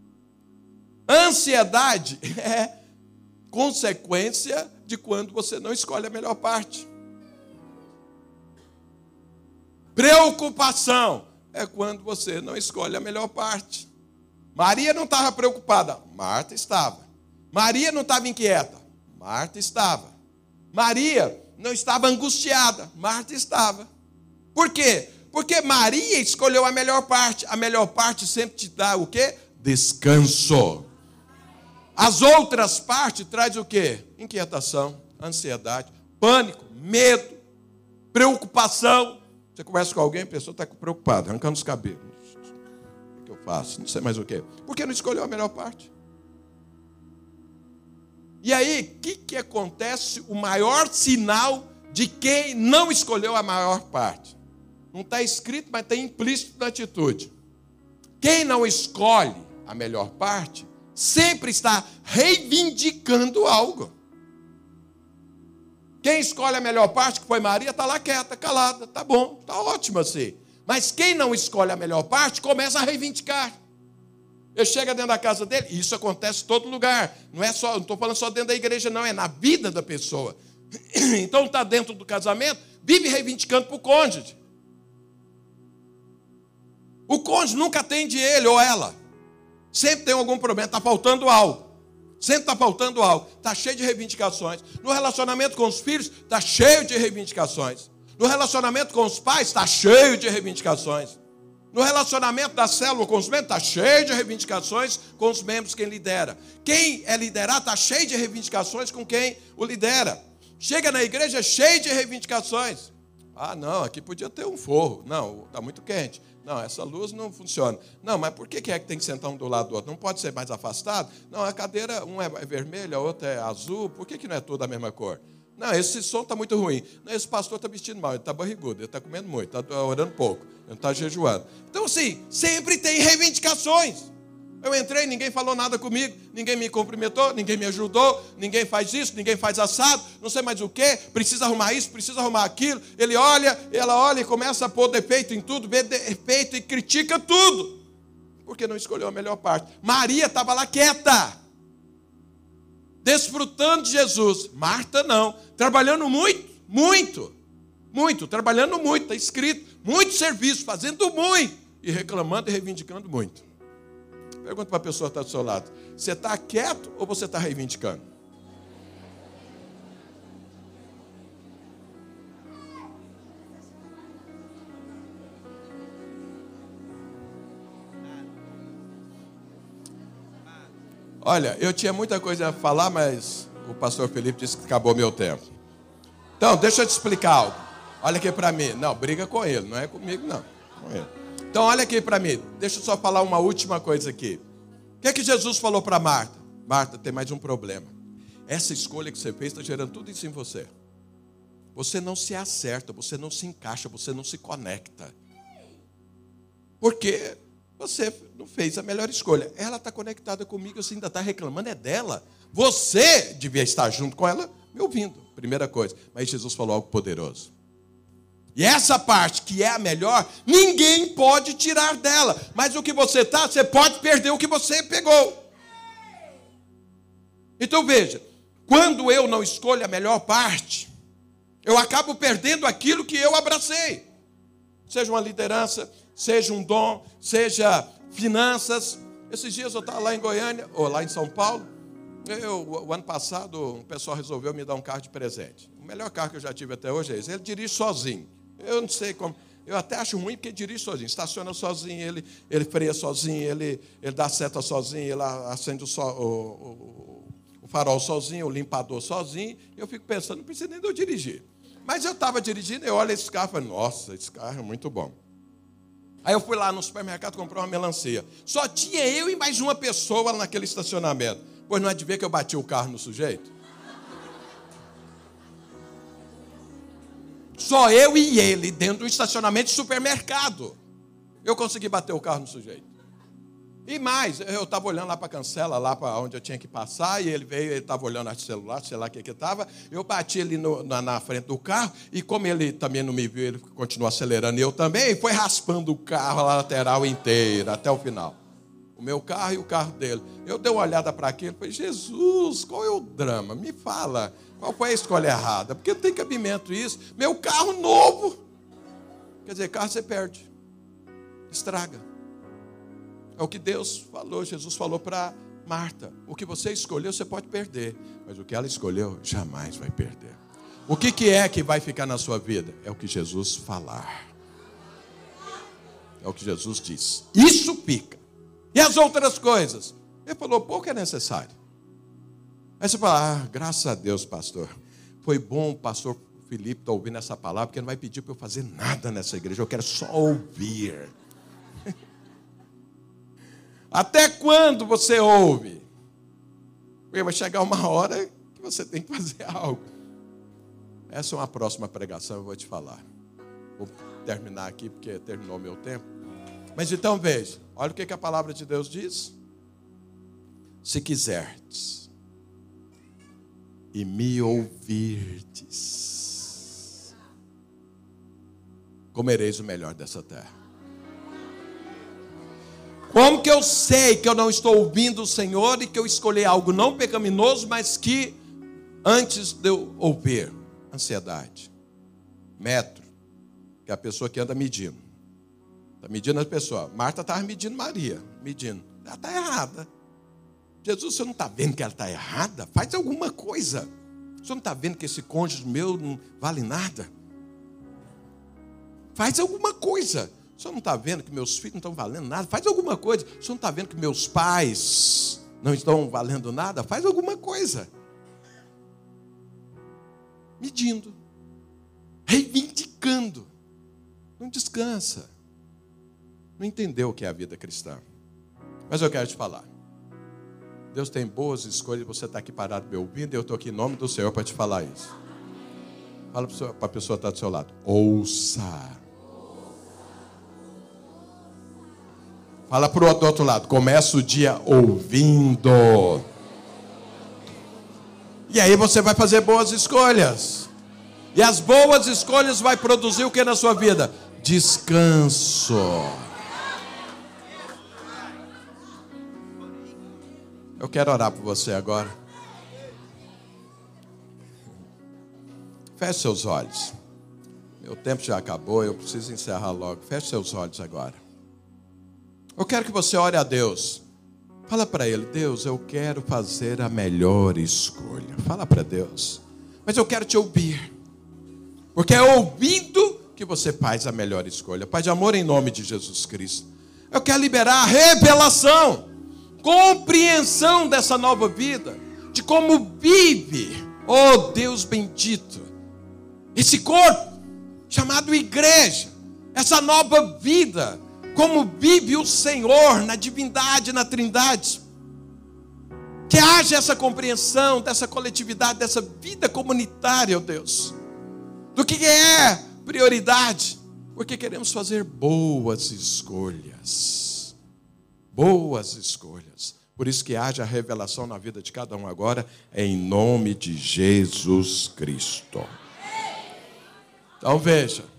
Ansiedade é consequência de quando você não escolhe a melhor parte. Preocupação é quando você não escolhe a melhor parte. Maria não estava preocupada, Marta estava. Maria não estava inquieta, Marta estava. Maria não estava angustiada, Marta estava. Por quê? Porque Maria escolheu a melhor parte. A melhor parte sempre te dá o quê? Descanso. As outras partes trazem o quê? Inquietação, ansiedade, pânico, medo, preocupação. Você conversa com alguém, a pessoa está preocupada, arrancando os cabelos. O que eu faço? Não sei mais o quê. Porque não escolheu a melhor parte. E aí, o que acontece? O maior sinal de quem não escolheu a maior parte. Não está escrito, mas está implícito na atitude. Quem não escolhe a melhor parte, sempre está reivindicando algo. Quem escolhe a melhor parte, que foi Maria, está lá quieta, calada. Está bom, está ótimo assim. Mas quem não escolhe a melhor parte, começa a reivindicar. Ele chega dentro da casa dele, e isso acontece em todo lugar. Não estou falando só dentro da igreja, não, é na vida da pessoa. Então está dentro do casamento, vive reivindicando para o cônjuge. O cônjuge nunca atende ele ou ela. Sempre tem algum problema, está faltando algo. Sempre está faltando algo. Está cheio de reivindicações. No relacionamento com os filhos, está cheio de reivindicações. No relacionamento com os pais, está cheio de reivindicações. No relacionamento da célula com os membros, está cheio de reivindicações com os membros, quem lidera. Quem é liderado está cheio de reivindicações com quem o lidera. Chega na igreja cheio de reivindicações. Ah, não, aqui podia ter um forro. Não, está muito quente. Não, essa luz não funciona. Não, mas por que é que tem que sentar um do lado do outro? Não pode ser mais afastado? Não, a cadeira, um é vermelha, a outra é azul. Por que não é toda a mesma cor? Não, esse som está muito ruim. Não, esse pastor está vestindo mal, ele está barrigudo, ele está comendo muito, está orando pouco, ele não está jejuando. Então, assim, sempre tem reivindicações. Eu entrei, ninguém falou nada comigo, ninguém me cumprimentou, ninguém me ajudou, ninguém faz isso, ninguém faz assado, não sei mais o quê, precisa arrumar isso, precisa arrumar aquilo. Ele olha, ela olha e começa a pôr defeito em tudo, vê defeito e critica tudo. Porque não escolheu a melhor parte. Maria estava lá quieta, desfrutando de Jesus. Marta não, trabalhando muito, trabalhando muito, está escrito, muito serviço, fazendo muito, e reclamando e reivindicando muito. Pergunta para a pessoa que está do seu lado, você está quieto ou você está reivindicando? Olha, eu tinha muita coisa a falar, mas o pastor Felipe disse que acabou meu tempo. Então, deixa eu te explicar algo. Olha aqui para mim. Não, briga com ele, não é comigo, não. Com ele. Então, olha aqui para mim. Deixa eu só falar uma última coisa aqui. O que é que Jesus falou para Marta? Marta, tem mais um problema. Essa escolha que você fez está gerando tudo isso em você. Você não se acerta, você não se encaixa, você não se conecta. Porque você não fez a melhor escolha. Ela está conectada comigo, você ainda está reclamando, é dela. Você devia estar junto com ela, me ouvindo. Primeira coisa. Mas Jesus falou algo poderoso. E essa parte que é a melhor, ninguém pode tirar dela. Mas o que você está, você pode perder o que você pegou. Então veja, quando eu não escolho a melhor parte, eu acabo perdendo aquilo que eu abracei. Seja uma liderança, seja um dom, seja finanças. Esses dias eu estava lá em Goiânia, ou lá em São Paulo. O ano passado, o pessoal resolveu me dar um carro de presente. O melhor carro que eu já tive até hoje é esse. Ele dirige sozinho. Eu não sei como. Eu até acho ruim porque dirige sozinho. Estaciona sozinho, ele freia sozinho, ele dá seta sozinho, ele acende o farol sozinho, o limpador sozinho. Eu fico pensando, não precisa nem de eu dirigir. Mas eu estava dirigindo, eu olho esse carro e falei, nossa, esse carro é muito bom. Aí eu fui lá no supermercado comprar uma melancia. Só tinha eu e mais uma pessoa naquele estacionamento. Pois não é de ver que eu bati o carro no sujeito? Só eu e ele dentro do estacionamento de supermercado. Eu consegui bater o carro no sujeito. E mais, eu estava olhando lá para a cancela, lá para onde eu tinha que passar, e ele veio, ele estava olhando no celular, sei lá o que estava. Eu bati ali na frente do carro, e como ele também não me viu, ele continuou acelerando, e eu também, e foi raspando o carro, a lateral inteira, até o final. O meu carro e o carro dele. Eu dei uma olhada para aquilo e falei, Jesus, qual é o drama? Me fala, qual foi a escolha errada? Porque não tem cabimento isso. Meu carro novo. Quer dizer, carro você perde, estraga. É o que Deus falou, Jesus falou para Marta. O que você escolheu, você pode perder. Mas o que ela escolheu, jamais vai perder. O que é que vai ficar na sua vida? É o que Jesus falar. É o que Jesus diz. Isso fica. E as outras coisas? Ele falou, pouco é necessário. Aí você fala, graças a Deus, pastor. Foi bom o pastor Felipe estar ouvindo essa palavra, porque ele não vai pedir para eu fazer nada nessa igreja. Eu quero só ouvir. Até quando você ouve? Porque vai chegar uma hora que você tem que fazer algo. Essa é uma próxima pregação, eu vou te falar. Vou terminar aqui, porque terminou meu tempo. Mas então veja, olha o que a palavra de Deus diz. Se quiserdes e me ouvirdes, comereis o melhor dessa terra. Como que eu sei que eu não estou ouvindo o Senhor e que eu escolhi algo não pecaminoso, mas que antes de eu ouvir, ansiedade, metro, que é a pessoa que anda medindo. Está medindo a pessoa. Marta estava medindo Maria, medindo. Ela está errada. Jesus, você não está vendo que ela está errada? Faz alguma coisa. Você não está vendo que esse cônjuge meu não vale nada? Faz alguma coisa. Você não está vendo que meus filhos não estão valendo nada? Faz alguma coisa. Você não está vendo que meus pais não estão valendo nada? Faz alguma coisa. Medindo. Reivindicando. Não descansa. Não entendeu o que é a vida cristã. Mas eu quero te falar. Deus tem boas escolhas. Você está aqui parado me ouvindo. E eu estou aqui em nome do Senhor para te falar isso. Fala para a pessoa que está do seu lado. Ouça. Fala para o outro lado. Começa o dia ouvindo. E aí você vai fazer boas escolhas. E as boas escolhas vai produzir o que na sua vida? Descanso. Eu quero orar por você agora. Feche seus olhos. Meu tempo já acabou, eu preciso encerrar logo. Feche seus olhos agora. Eu quero que você ore a Deus. Fala para Ele, Deus, eu quero fazer a melhor escolha. Fala para Deus. Mas eu quero te ouvir. Porque é ouvindo que você faz a melhor escolha. Pai de amor, em nome de Jesus Cristo. Eu quero liberar a revelação, compreensão dessa nova vida. De como vive, oh Deus bendito, esse corpo chamado igreja. Essa nova vida. Como vive o Senhor na divindade, na trindade. Que haja essa compreensão dessa coletividade, dessa vida comunitária, ó Deus. Do que é prioridade. Porque queremos fazer boas escolhas. Boas escolhas. Por isso que haja revelação na vida de cada um agora, em nome de Jesus Cristo. Então veja.